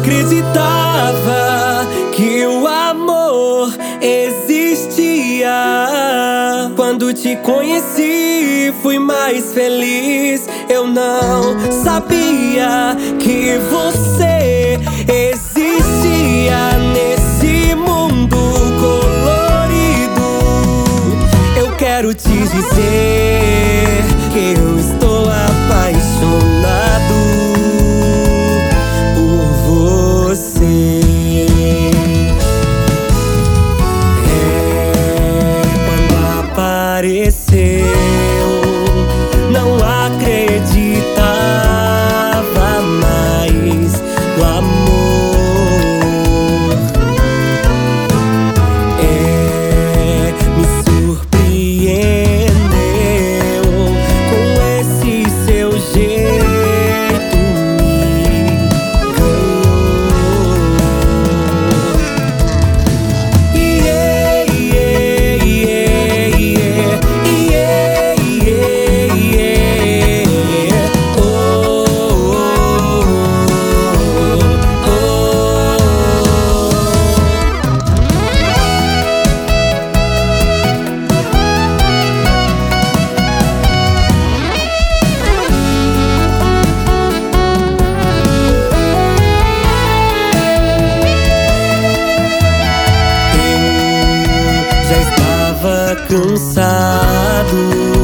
acreditava que o amor existia. Quando te conheci, fui mais feliz. Eu não sabia que você existia nesse mundo colorido. Eu quero te dizer que eu estou apaixonado por você. Quando apareceu, não acreditava mais no amor. Me surpreendeu com esse seu jeito, me cansado